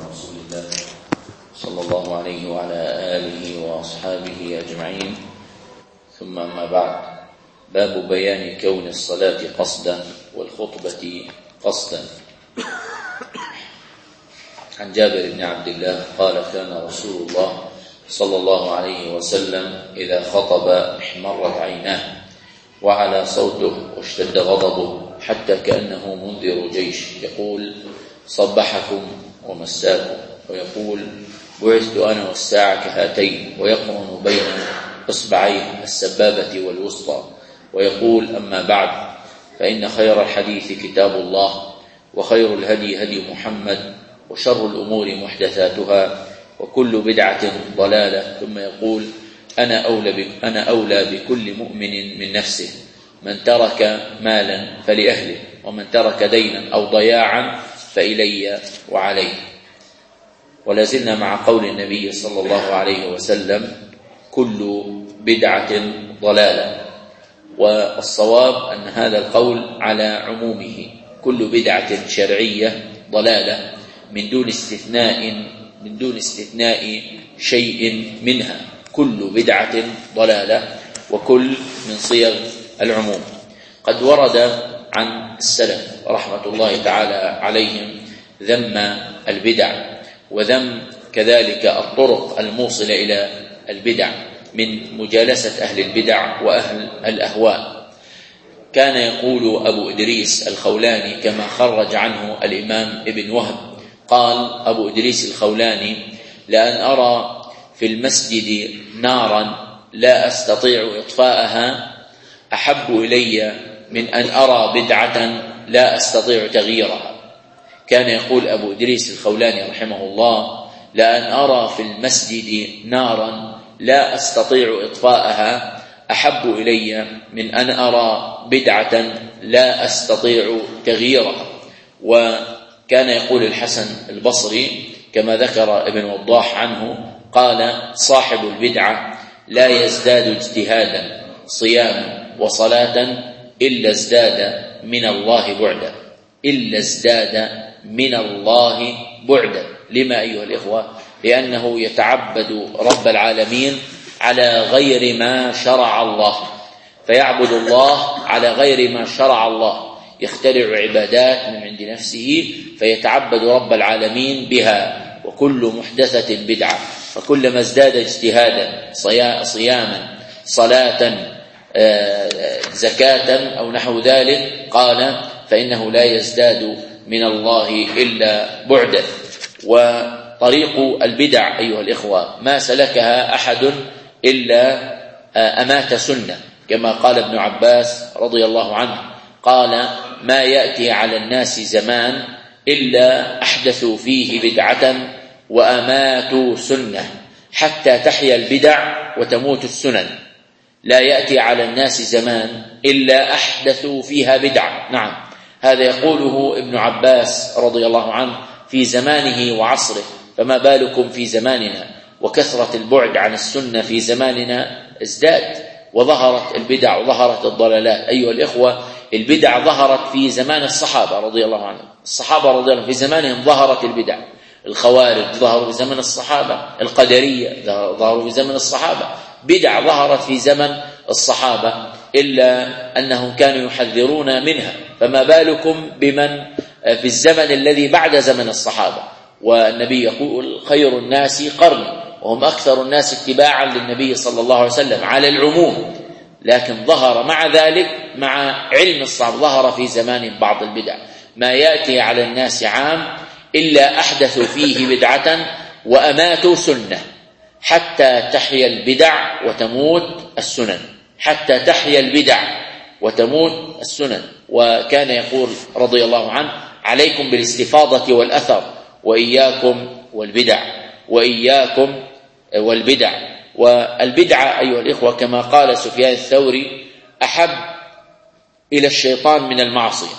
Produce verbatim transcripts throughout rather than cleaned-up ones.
رسول الله صلى الله عليه وعلى آله وأصحابه أجمعين، ثم أما بعد. باب بيان كون الصلاة قصدا والخطبة قصدا. عن جابر بن عبد الله قال: كان رسول الله صلى الله عليه وسلم إذا خطب احمرت عيناه وعلى صوته واشتد غضبه حتى كأنه منذر جيش، يقول: صبحكم ومساكم، ويقول: بعثت أنا والساعة كهاتين، ويقرن بين إصبعيه السبابة والوسطى، ويقول: أما بعد، فإن خير الحديث كتاب الله، وخير الهدي هدي محمد، وشر الأمور محدثاتها، وكل بدعة ضلالة. ثم يقول: أنا أولى, أنا أولى بكل مؤمن من نفسه، من ترك مالا فلأهله، ومن ترك دينا أو ضياعا فإلي وعليه. ولازلنا مع قول النبي صلى الله عليه وسلم: كل بدعة ضلالة. والصواب أن هذا القول على عمومه، كل بدعة شرعية ضلالة من دون استثناء من دون استثناء شيء منها، كل بدعة ضلالة، وكل من صيغ العموم. قد ورد عن السلف رحمة الله تعالى عليهم ذم البدع، وذم كذلك الطرق الموصلة إلى البدع من مجالسة أهل البدع وأهل الأهواء. كان يقول أبو إدريس الخولاني كما خرج عنه الإمام ابن وهب، قال أبو إدريس الخولاني: لأن أرى في المسجد نارا لا أستطيع إطفاءها أحب إلي من أن أرى بدعة لا أستطيع تغييرها. كان يقول أبو إدريس الخولاني رحمه الله: لأن أرى في المسجد نارا لا أستطيع إطفاءها أحب إلي من أن أرى بدعة لا أستطيع تغييرها. وكان يقول الحسن البصري كما ذكر ابن وضاح عنه، قال: صاحب البدعة لا يزداد اجتهادا صياما وصلاة إلا ازداد من الله بعدا، إلا ازداد من الله بعدا. لما أيها الإخوة؟ لأنه يتعبد رب العالمين على غير ما شرع الله، فيعبد الله على غير ما شرع الله، يخترع عبادات من عند نفسه فيتعبد رب العالمين بها. وكل محدثة بدعة، فكلما ازداد اجتهادا صياما صلاة زكاة أو نحو ذلك، قال فإنه لا يزداد من الله إلا بعدا. وطريق البدع أيها الإخوة ما سلكها أحد إلا أمات سنة، كما قال ابن عباس رضي الله عنه، قال: ما يأتي على الناس زمان إلا أحدثوا فيه بدعة وأماتوا سنة، حتى تحيا البدع وتموت السنن. لا يأتي على الناس زمان إلا أحدثوا فيها بدعة. نعم، هذا يقوله ابن عباس رضي الله عنه في زمانه وعصره، فما بالكم في زماننا؟ وكثرة البعد عن السنة في زماننا ازداد، وظهرت البدع وظهرت الضلالات. أيها الإخوة، البدع ظهرت في زمان الصحابة رضي الله عنهم، الصحابة رضي الله عنهم في زمانهم ظهرت البدع. الخوارج ظهروا في زمن الصحابة، القدرية ظهروا في زمن الصحابة، بدع ظهرت في زمن الصحابة، إلا أنهم كانوا يحذرون منها، فما بالكم بمن في الزمن الذي بعد زمن الصحابة؟ والنبي يقول: خير الناس قرني، وهم أكثر الناس اتباعا للنبي صلى الله عليه وسلم على العموم. لكن ظهر مع ذلك، مع علم الصحابة، ظهر في زمان بعض البدع. ما يأتي على الناس عام إلا أحدثوا فيه بدعة وأماتوا سنة، حتى تحيا البدع وتموت السنن، حتى تحيا البدع وتموت السنن. وكان يقول رضي الله عنه: عليكم بالاستفاضة والأثر، وإياكم والبدع، وإياكم والبدع. والبدعة أيها الإخوة كما قال سفيان الثوري: أحب إلى الشيطان من المعصية.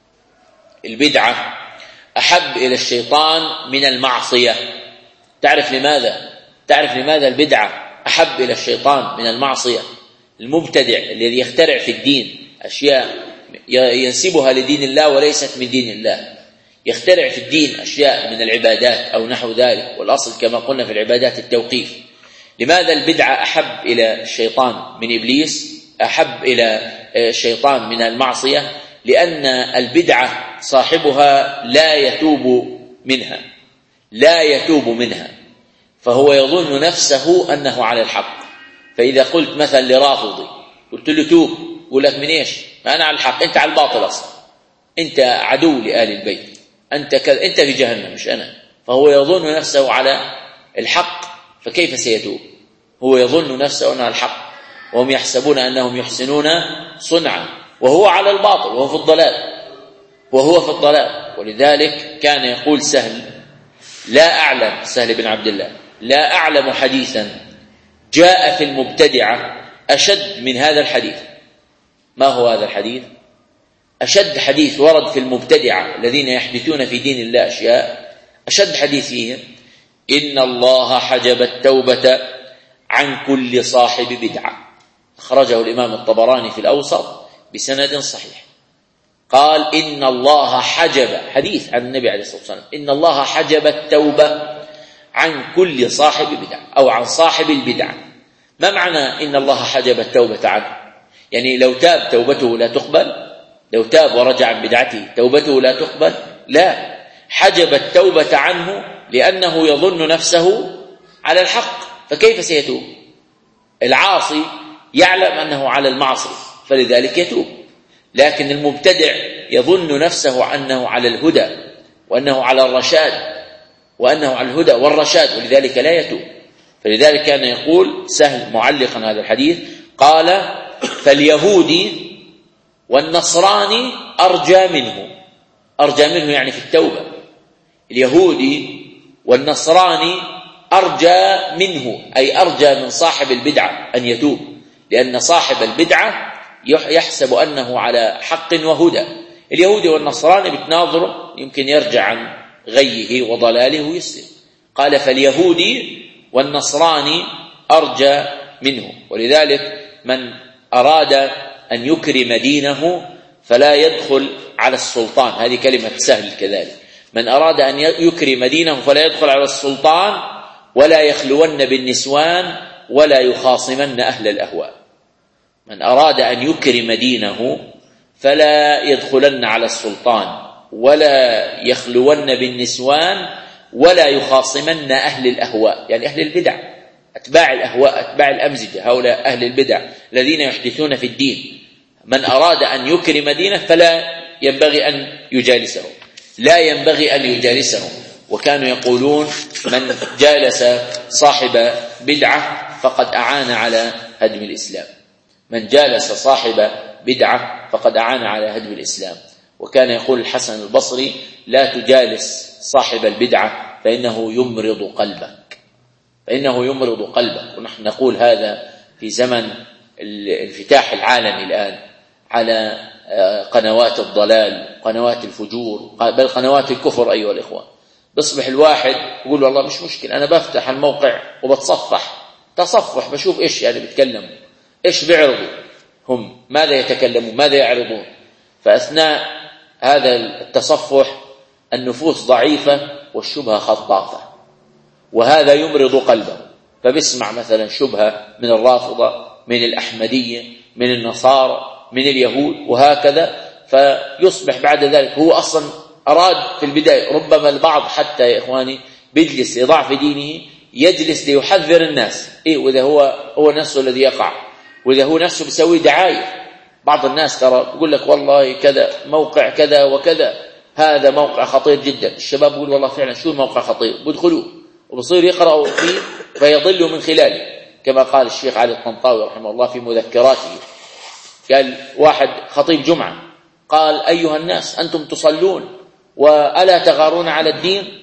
البدعة أحب إلى الشيطان من المعصية. تعرف لماذا؟ تعرف لماذا البدعة أحب إلى الشيطان من المعصية؟ المبتدع الذي يخترع في الدين أشياء ينسبها لدين الله وليست من دين الله، يخترع في الدين أشياء من العبادات أو نحو ذلك، والأصل كما قلنا في العبادات التوقيف. لماذا البدعة أحب إلى الشيطان من إبليس، أحب إلى الشيطان من المعصية؟ لأن البدعة صاحبها لا يتوب منها، لا يتوب منها، فهو يظن نفسه أنه على الحق. فإذا قلت مثلا لرافضي قلت له توب، يقول لك من إيش؟ ما أنا على الحق، أنت على الباطل أصلا، أنت عدو لآل البيت، أنت كذا، أنت في جهنم مش أنا. فهو يظن نفسه على الحق، فكيف سيتوب؟ هو يظن نفسه أنه على الحق، وهم يحسبون أنهم يحسنون صنعا، وهو على الباطل، وهو في الضلال، وهو في الضلال. ولذلك كان يقول سهل: لا أعلم، سهل بن عبد الله، لا أعلم حديثا جاء في المبتدعة أشد من هذا الحديث. ما هو هذا الحديث؟ أشد حديث ورد في المبتدعة الذين يحدثون في دين الله أشياء، أشد حديث فيهم: إن الله حجب التوبة عن كل صاحب بدعة. أخرجه الإمام الطبراني في الأوسط بسند صحيح. قال: إن الله حجب، حديث عن النبي عليه الصلاة والسلام، إن الله حجب التوبة عن كل صاحب بدعة أو عن صاحب البدعة. ما معنى إن الله حجب التوبة عنه؟ يعني لو تاب توبته لا تقبل؟ لو تاب ورجع عن بدعته توبته لا تقبل؟ لا، حجب التوبة عنه لأنه يظن نفسه على الحق، فكيف سيتوب؟ العاصي يعلم أنه على المعصية فلذلك يتوب، لكن المبتدع يظن نفسه أنه على الهدى وأنه على الرشاد وأنه على الهدى والرشاد، ولذلك لا يتوب. فلذلك كان يقول سهل معلقا هذا الحديث، قال: فاليهودي والنصراني أرجى منه. أرجى منه يعني في التوبة. اليهودي والنصراني أرجى منه، أي أرجى من صاحب البدعة أن يتوب، لأن صاحب البدعة يحسب أنه على حق وهدى. اليهودي والنصراني بتناظره يمكن يرجع عن غيه وضلاله ويسلم. قال: فاليهودي والنصراني أرجى منه. ولذلك من أراد أن يكرم دينه فلا يدخل على السلطان، هذه كلمة سهل كذلك، من أراد أن يكرم دينه فلا يدخل على السلطان ولا يخلون بالنسوان ولا يخاصمن أهل الأهواء. من أراد أن يكرم دينه فلا يدخلن على السلطان ولا يخلون بالنسوان ولا يخاصمن أهل الأهواء، يعني أهل البدع، أتباع الأهواء، أتباع الأمزجة، هؤلاء أهل البدع الذين يحدثون في الدين. من أراد أن يكرم دينه فلا ينبغي أن يجالسهم، لا ينبغي أن يجالسهم. وكانوا يقولون: من جالس صاحب بدعة فقد أعان على هدم الإسلام، من جالس صاحب بدعة فقد أعان على هدم الإسلام. وكان يقول الحسن البصري: لا تجالس صاحب البدعة فإنه يمرض قلبك، فإنه يمرض قلبك. ونحن نقول هذا في زمن الانفتاح العالمي الآن على قنوات الضلال، قنوات الفجور، بل قنوات الكفر. أيها الإخوة، بيصبح الواحد يقول: والله مش مشكل، أنا بفتح الموقع وبتصفح، تصفح بشوف إيش يعني بيتكلموا، إيش بيعرضوا، هم ماذا يتكلمون، ماذا يعرضون. فأثناء هذا التصفح النفوس ضعيفة والشبهة خطافة، وهذا يمرض قلبه، فبيسمع مثلا شبهة من الرافضة، من الأحمدية، من النصارى، من اليهود، وهكذا، فيصبح بعد ذلك هو أصلا أراد في البداية، ربما البعض حتى يا إخواني بيجلس لضعف دينه، يجلس ليحذر الناس، إيه وإذا هو هو نفسه الذي يقع، وإذا هو نفسه بيسوي دعاية. بعض الناس ترى يقول لك: والله كذا موقع كذا وكذا، هذا موقع خطير جدا. الشباب يقول: والله فعلا شو الموقع خطير، بدخلوه وبصير يقرأوا فيه فيضلوا من خلاله، كما قال الشيخ علي الطنطاوي رحمه الله في مذكراته. قال واحد خطيب جمعة قال: أيها الناس، أنتم تصلون وألا تغارون على الدين؟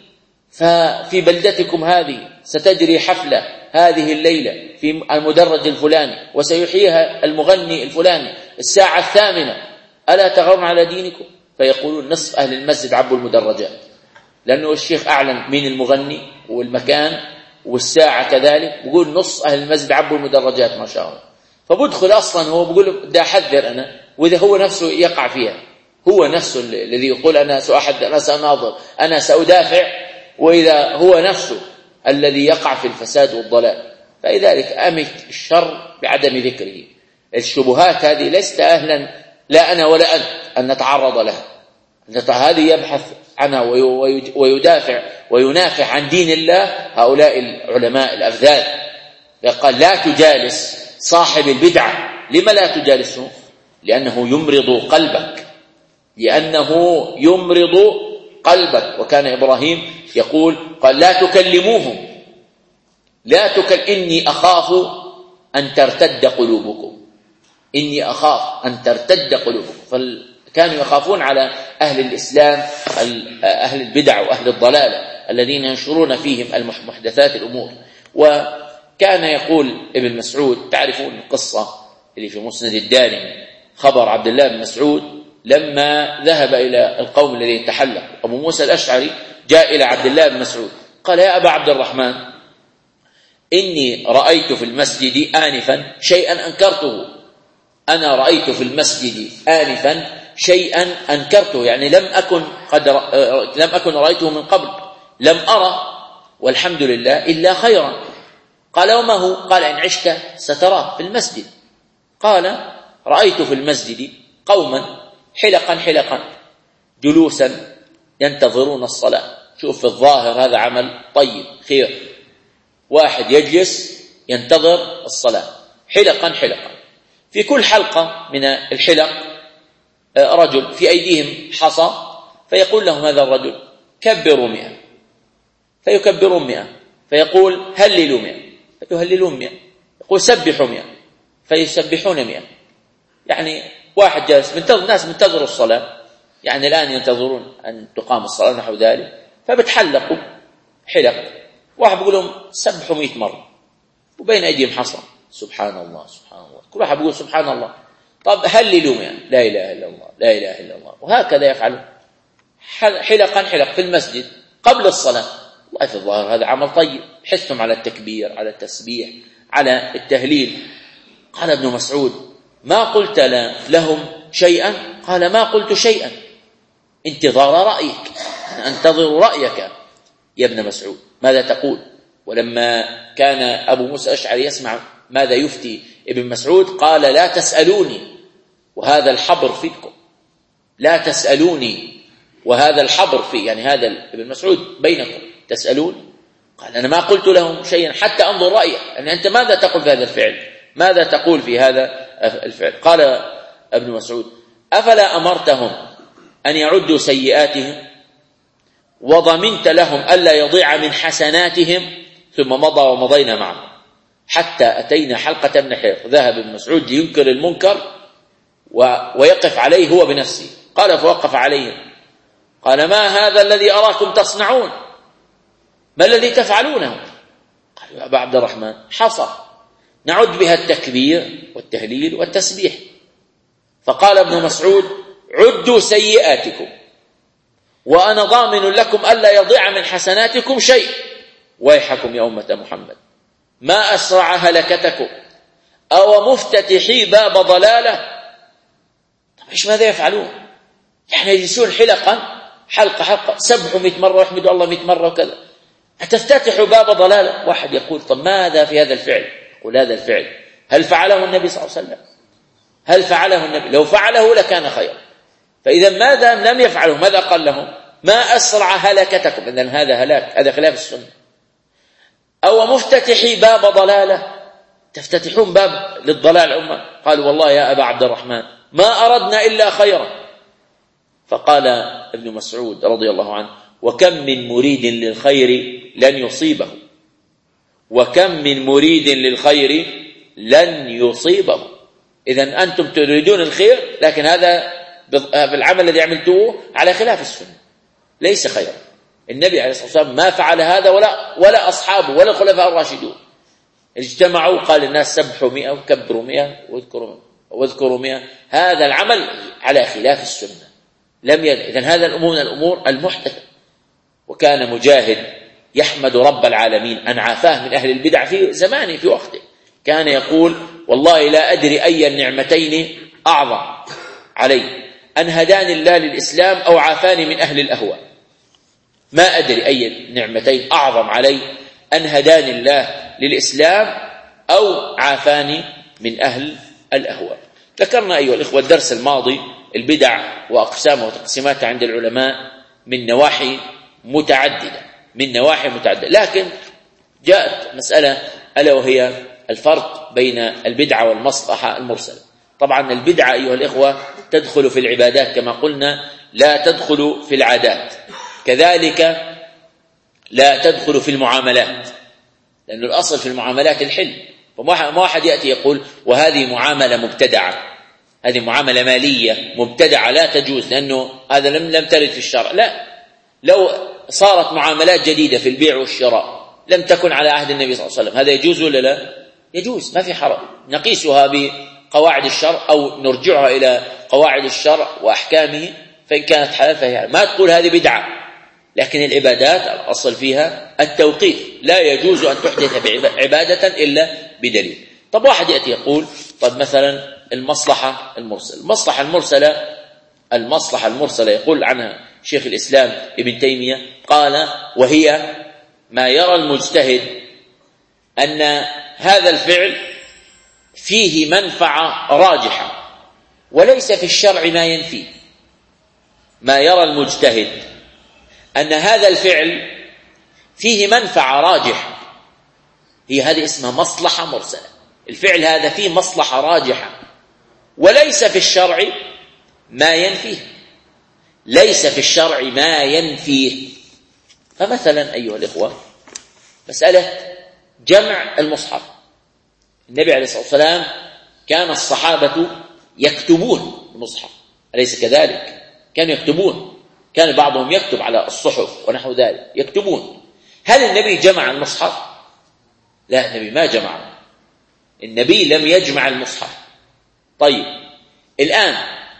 ففي بلدتكم هذه ستجري حفلة هذه الليلة في المدرج الفلاني وسيحييها المغني الفلاني الساعة الثامنة، ألا تغارون على دينكم؟ فيقولون: نصف أهل المسجد عبوا المدرجات، لأنه الشيخ أعلن مين المغني والمكان والساعة كذلك، بيقول نصف أهل المسجد عبوا المدرجات ما شاء الله. فبدخل أصلا هو بيقول: بدي أحذر أنا، وإذا هو نفسه يقع فيها، هو نفسه الذي يقول أنا سأحد أنا سأناظر أنا سأدافع، وإذا هو نفسه الذي يقع في الفساد والضلال. فلذلك أمت الشر بعدم ذكره. الشبهات هذه لست أهلا لا أنا ولا أنت أن نتعرض لها. هذه يبحث عنها ويدافع وينافع عن دين الله هؤلاء العلماء الأفذاذ. قال لا تجالس صاحب البدعة. لما لا تجالسه؟ لأنه يمرض قلبك، لأنه يمرض قلبك. وكان إبراهيم يقول قال لا تكلموهم، لا تكل إني أخاف أن ترتد قلوبكم، إني أخاف أن ترتد قلوبكم. فكانوا يخافون على أهل الإسلام أهل البدع وأهل الضلالة الذين ينشرون فيهم المحدثات الأمور. وكان يقول ابن مسعود، تعرفون القصة اللي في مسند الدارمي، خبر عبد الله بن مسعود لما ذهب إلى القوم الذين تحلق. أبو موسى الأشعري جاء إلى عبد الله بن مسعود قال يا أبا عبد الرحمن إني رأيت في المسجد آنفا شيئا أنكرته. أنا رأيت في المسجد آنفا شيئا أنكرته، يعني لم أكن قد لم أكن رأيته من قبل، لم أرى والحمد لله إلا خيرا. قال وما هو؟ قال إن عشت ستراه في المسجد. قال رأيت في المسجد قوما حلقا حلقا جلوسا ينتظرون الصلاة. شوف في الظاهر هذا عمل طيب خير، واحد يجلس ينتظر الصلاة حلقا حلقا. في كل حلقة من الحلق رجل في أيديهم حصى، فيقول لهم هذا الرجل كبروا مئة، فيكبرون مئة، فيقول هللوا مئة، فيهللون مئة، يقول سبحوا مئة، فيسبحون مئة. يعني واحد جالس منتظر، ناس منتظروا الصلاة، يعني الآن ينتظرون أن تقام الصلاة نحو ذلك، فبتحلقوا حلق. واحد بيقول لهم سبحوا مئة مرة وبين أيديهم حصى، سبحان الله سبحان الله، كل واحد بيقول سبحان الله. طب هللوا مئة، لا إله إلا الله لا إله إلا الله. وهكذا يفعلون حلقا حلق في المسجد قبل الصلاة. والله في الظاهر هذا عمل طيب، حثهم على التكبير على التسبيح على التهليل. قال ابن مسعود ما قلت لهم شيئا؟ قال ما قلت شيئا، انتظار رأيك، انتظر رأيك يا ابن مسعود ماذا تقول. ولما كان أبو موسى الأشعري يسمع ماذا يفتي ابن مسعود قال لا تسألوني وهذا الحبر فيكم، لا تسألوني وهذا الحبر في، يعني هذا ابن مسعود بينكم تسألون. قال أنا ما قلت لهم شيئا حتى أنظر رأيك، أن أنت ماذا تقول في هذا الفعل، ماذا تقول في هذا الفعل. قال ابن مسعود أفلا أمرتهم أن يعدوا سيئاتهم وضمنت لهم ألا يضيع من حسناتهم؟ ثم مضى ومضينا معه حتى أتينا حلقة من حيط. ذهب ابن مسعود لينكر المنكر ويقف عليه هو بنفسه. قال فوقف عليهم قال ما هذا الذي أراكم تصنعون، ما الذي تفعلونه؟ قالوا يا أبا عبد الرحمن حصى نعد بها التكبير والتهليل والتسبيح. فقال ابن مسعود عدوا سيئاتكم وأنا ضامن لكم ألا يضيع من حسناتكم شيء. ويحكم يا أمة محمد ما أسرع هلكتكم أو مفتتحي باب ضلالة. طب إيش ماذا يفعلون؟ يعني يجلسون حلقا حلقة حلقة سبحوا مئة مرة ويحمدوا الله مئة مرة وكذا، أتفتتحوا باب ضلالة. واحد يقول طب ماذا في هذا الفعل؟ قل هذا الفعل هل فعله النبي صلى الله عليه وسلم؟ هل فعله النبي؟ لو فعله لكان خيرا. فإذا ماذا لم يفعله ماذا قال لهم؟ ما أسرع هلكتكم، إذن هذا هلاك، هذا خلاف السنة. أو مفتتحي باب ضلالة، تفتتحون باب للضلال أمة. قالوا والله يا أبا عبد الرحمن ما أردنا إلا خيرا. فقال ابن مسعود رضي الله عنه وكم من مريد للخير لن يصيبه، وكم من مريد للخير لن يصيبه. إذن أنتم تريدون الخير لكن هذا بالعمل الذي عملتوه على خلاف السنة ليس خيرا. النبي عليه الصلاة والسلام ما فعل هذا ولا ولا أصحابه ولا الخلفاء الراشدون. اجتمعوا قال الناس سبحوا مئة وكبروا مئة واذكروا واذكروا مئة، هذا العمل على خلاف السنة لم يد. إذن هذا الأمور من الأمور المحدثة. وكان مجاهد يحمد رب العالمين أن عافاه من أهل البدع في زمانه في وقته. كان يقول والله لا أدري أي النعمتين أعظم علي، أن هداني الله للإسلام أو عافاني من أهل الأهواء. ما أدري أي النعمتين أعظم علي، أن هداني الله للإسلام أو عافاني من أهل الأهواء. ذكرنا أيها الإخوة الدرس الماضي البدع وأقسامها وتقسيماتها عند العلماء من نواحي متعددة من نواحي متعددة لكن جاءت مسألة ألا وهي الفرق بين البدعة والمصلحة المرسلة. طبعا البدعة أيها الإخوة تدخل في العبادات كما قلنا، لا تدخل في العادات، كذلك لا تدخل في المعاملات، لأن الأصل في المعاملات الحل. فما واحد يأتي يقول وهذه معاملة مبتدعة، هذه معاملة مالية مبتدعة لا تجوز لأنه هذا لم لم ترد في الشرع. لا، لو صارت معاملات جديدة في البيع والشراء لم تكن على عهد النبي صلى الله عليه وسلم، هذا يجوز ولا لا؟ يجوز، ما في حرج، نقيسها بقواعد الشرع أو نرجعها إلى قواعد الشرع وأحكامه، فإن كانت حلال فهي، ما تقول هذه بدعة. لكن العبادات الأصل فيها التوقيف، لا يجوز أن تحدث عبادة إلا بدليل. طب واحد يأتي يقول طب مثلا المصلحة المرسلة، المصلحة المرسلة المصلحة المرسلة يقول عنها شيخ الإسلام ابن تيمية قال وهي ما يرى المجتهد أن هذا الفعل فيه منفعة راجحة وليس في الشرع ما ينفيه. ما يرى المجتهد أن هذا الفعل فيه منفعة راجحة، هي هذه اسمها مصلحة مرسلة. الفعل هذا فيه مصلحة راجحة وليس في الشرع ما ينفيه، ليس في الشرع ما ينفيه. فمثلا أيها الإخوة مسألة جمع المصحف، النبي عليه الصلاة والسلام كان الصحابة يكتبون المصحف، أليس كذلك؟ كانوا يكتبون، كان بعضهم يكتب على الصحف ونحو ذلك يكتبون. هل النبي جمع المصحف؟ لا، النبي ما جمع، النبي لم يجمع المصحف. طيب الآن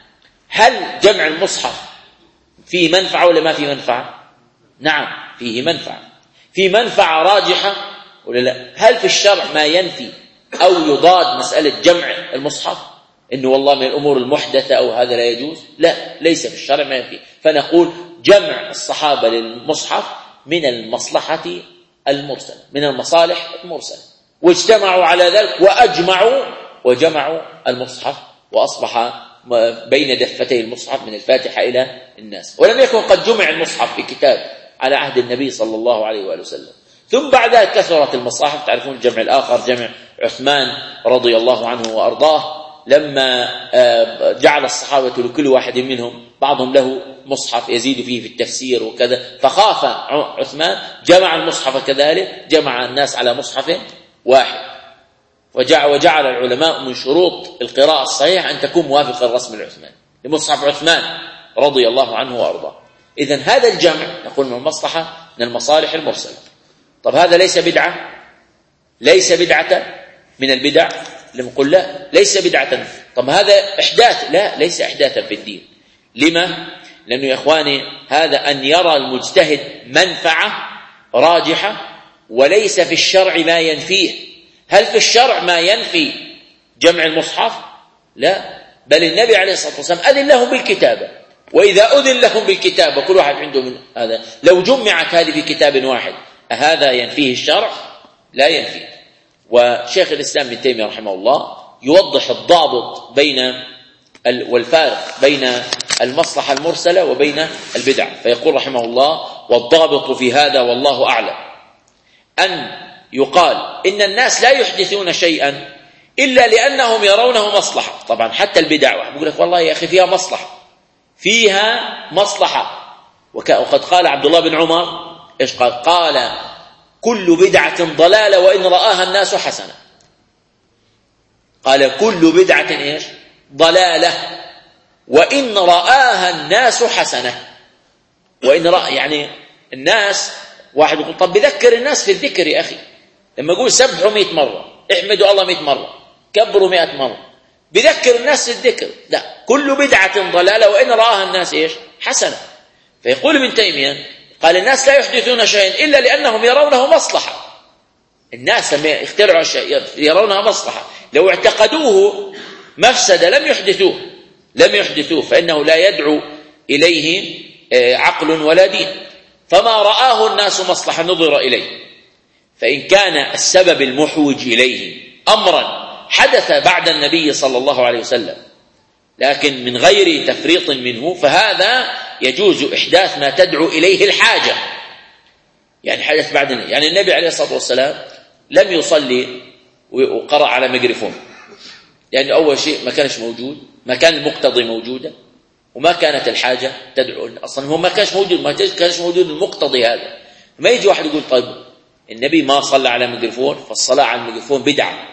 هل جمع المصحف فيه منفعة ولا ما فيه منفعة؟ نعم فيه منفعة، فيه منفعة راجحة ولا لا؟ هل في الشرع ما ينفي أو يضاد مسألة جمع المصحف إنه والله من الأمور المحدثة أو هذا لا يجوز؟ لا، ليس في الشرع ما ينفي. فنقول جمع الصحابة للمصحف من المصلحة المرسلة، من المصالح المرسلة، واجتمعوا على ذلك وأجمعوا وجمعوا المصحف وأصبح بين دفتي المصحف من الفاتحة إلى الناس. ولم يكن قد جمع المصحف في كتاب على عهد النبي صلى الله عليه وآله وسلم. ثم بعد ذلك كثرت المصاحف، تعرفون الجمع الآخر جمع عثمان رضي الله عنه وأرضاه، لما جعل الصحابة لكل واحد منهم بعضهم له مصحف يزيد فيه في التفسير وكذا، فخاف عثمان جمع المصحف كذلك، جمع الناس على مصحف واحد. وجعل العلماء من شروط القراءة الصحيحة أن تكون موافقة الرسم العثماني لمصحف عثمان رضي الله عنه وأرضاه. إذن هذا الجمع نقول من المصلحة من المصالح المرسلة. طب هذا ليس بدعة؟ ليس بدعة من البدع؟ لم نقول لا، ليس بدعة. طب هذا إحداث؟ لا، ليس إحداثا في الدين. لما؟ لأنه يا إخواني هذا أن يرى المجتهد منفعة راجحة وليس في الشرع ما ينفيه. هل في الشرع ما ينفي جمع المصحف؟ لا، بل النبي عليه الصلاة والسلام أذن لهم بالكتابة، وإذا أذن لهم بالكتابة كل واحد عنده من هذا، لو جمعت هذه في كتاب واحد أهذا ينفيه الشرع؟ لا ينفيه. وشيخ الإسلام ابن تيمية رحمه الله يوضح الضابط بين والفارق بين المصلحة المرسلة وبين البدع، فيقول رحمه الله والضابط في هذا والله أعلم أن يقال إن الناس لا يحدثون شيئا إلا لأنهم يرونه مصلحة. طبعا حتى البدع واحد يقول لك والله يا أخي فيها مصلحة، فيها مصلحة. وقد قال عبد الله بن عمر إيش قال؟ قال كل بدعة ضلالة وإن رآها الناس حسنة. قال كل بدعة إيش؟ ضلالة وإن رآها الناس حسنة. وإن رأى يعني الناس، واحد يقول طب بذكر الناس في الذكر يا أخي، لما يقول سبحوا مئة مرة، احمدوا الله مئة مرة، كبروا مئة مرة، بذكر الناس في الذكر. لا، كل بدعة ضلالة وإن رآها الناس إيش؟ حسنة. فيقول ابن تيمية قال الناس لا يحدثون شيئا إلا لأنهم يرونه مصلحة. الناس لما يخترعوا شيء يرونها مصلحة، لو اعتقدوه مفسدة لم يحدثوه، لم يحدثوه فإنه لا يدعو إليه عقل ولا دين، فما رآه الناس مصلحة نظر إليه. فإن كان السبب المحوج إليه أمرا حدث بعد النبي صلى الله عليه وسلم لكن من غير تفريط منه، فهذا يجوز إحداث ما تدعو إليه الحاجة. يعني حدث بعد النبي، يعني النبي عليه الصلاة والسلام لم يصلي وقرأ على ميكروفون، لأن يعني أول شيء ما كانش موجود، ما كان المقتضي موجودة، وما كانت الحاجة تدعو. أصلا هو ما كانش موجود، ما كانش موجود المقتضي هذا. ما يجي واحد يقول طيب النبي ما صلى على ميكروفون، فالصلاة على الميكروفون بدعة،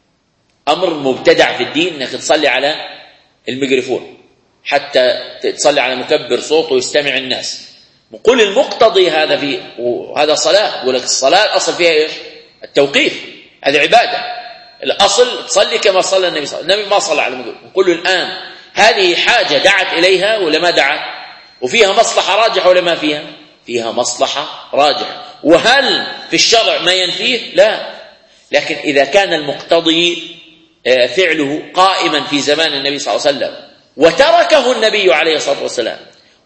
أمر مبتدع في الدين أنك تصلي على الميكروفون حتى تصلي على مكبر صوت ويستمع الناس. نقول المقتضي هذا في وهذا صلاة، يقول لك الصلاة الأصل فيها إيش؟ التوقيف، هذه عبادة. الأصل تصلي كما صلى النبي صلى الله عليه وسلم، النبي ما صلى على الميكروفون. نقول الآن هذه حاجة دعت إليها ولا ما دعت؟ وفيها مصلحة راجحة ولا ما فيها؟ فيها مصلحة راجحة. وهل في الشرع ما ينفيه؟ لا. لكن إذا كان المقتضي فعله قائما في زمان النبي صلى الله عليه وسلم وتركه النبي عليه الصلاة والسلام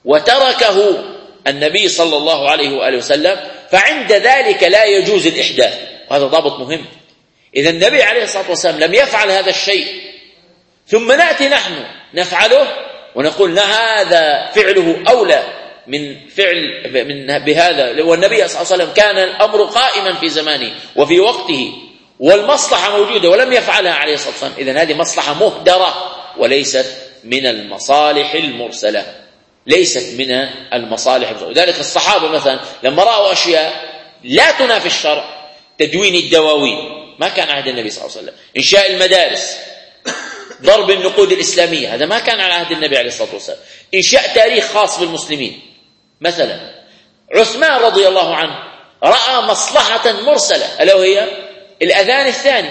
وتركه النبي صلى الله عليه وآله وسلم، فعند ذلك لا يجوز الإحداث. وهذا ضابط مهم. إذا النبي عليه الصلاة والسلام لم يفعل هذا الشيء ثم نأتي نحن نفعله ونقول هذا فعله أولى من فعل من بهذا، والنبي صلى الله عليه وسلم كان الأمر قائما في زمانه وفي وقته والمصلحة موجودة ولم يفعلها عليه الصلاة والسلام. إذن هذه مصلحة مهدرة وليست من المصالح المرسلة، ليست من المصالح المرسلة. لذلك الصحابة مثلا لما رأوا أشياء لا تنافي الشرع، تدوين الدواوين ما كان عهد النبي صلى الله عليه وسلم، إنشاء المدارس، ضرب النقود الإسلامية، هذا ما كان على عهد النبي عليه الصلاة والسلام، إنشاء تاريخ خاص بالمسلمين. مثلا عثمان رضي الله عنه رأى مصلحة مرسلة ألا وهي الأذان الثاني،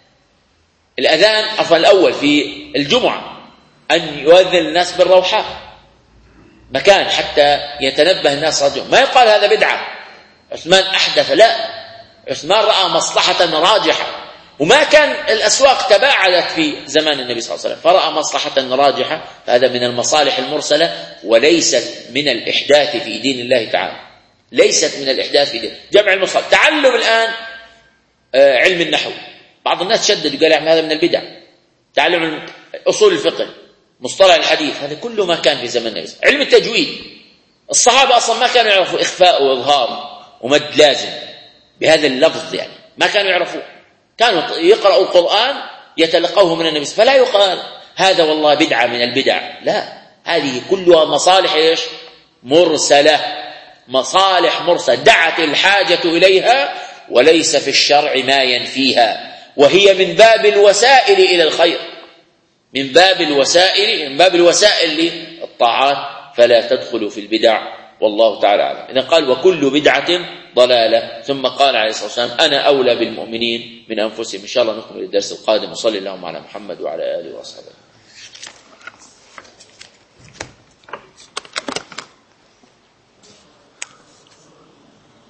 الأذان عفوا الأول في الجمعة، أن يؤذن الناس بالروحاء مكان حتى يتنبه الناس رجل. ما يقال هذا بدعة، عثمان أحدث، لا، عثمان رأى مصلحة راجحة، وما كان الأسواق تباعدت في زمان النبي صلى الله عليه وسلم، فرأى مصلحة راجحة، فهذا من المصالح المرسلة وليست من الإحداث في دين الله تعالى، ليست من الإحداث في دين. جمع المصالح. تعلم الآن علم النحو، بعض الناس شدد وقال هذا من البدع. تعلم أصول الفقه، مصطلح الحديث، هذا كله ما كان في زمن النبي. علم التجويد، الصحابة أصلا ما كانوا يعرفوا إخفاء وإظهار ومد لازم بهذا اللفظ، يعني ما كانوا يعرفوا، كانوا يقرأوا القرآن يتلقوه من النبي، فلا يقال هذا والله بدعة من البدع، لا، هذه كلها مصالح إيش؟ مرسلة، مصالح مرسلة دعت الحاجة إليها وليس في الشرع ما ينفيها، وهي من باب الوسائل إلى الخير، من باب الوسائل من باب الوسائل للطاعات، فلا تدخل في البدع، والله تعالى أعلم. إذن قال وكل بدعة ضلالة، ثم قال عليه الصلاة والسلام أنا أولى بالمؤمنين من أنفسهم. إن شاء الله نكمل الدرس القادم، وصلي اللهم على محمد وعلى آله وصحبه.